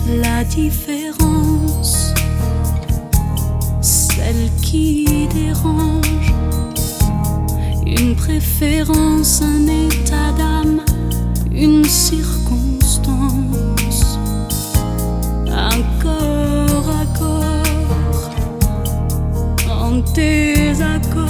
la différence, celle qui dérange, une préférence, un état d'âme, une circonstance, un corps à corps en désaccord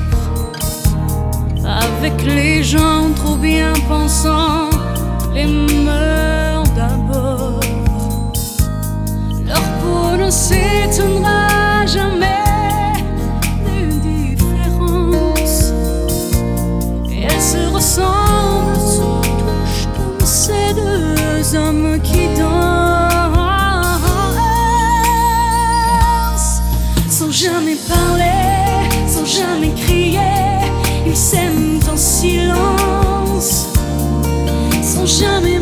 avec les gens trop bien pensants, les mœurs d'abord. Leur peau ne s'étonnera jamais des différences, et elles se ressemblent, se touchent comme ces deux hommes qui dansent sans jamais parler, sans jamais crier. Ils s'aiment en silence, sans jamais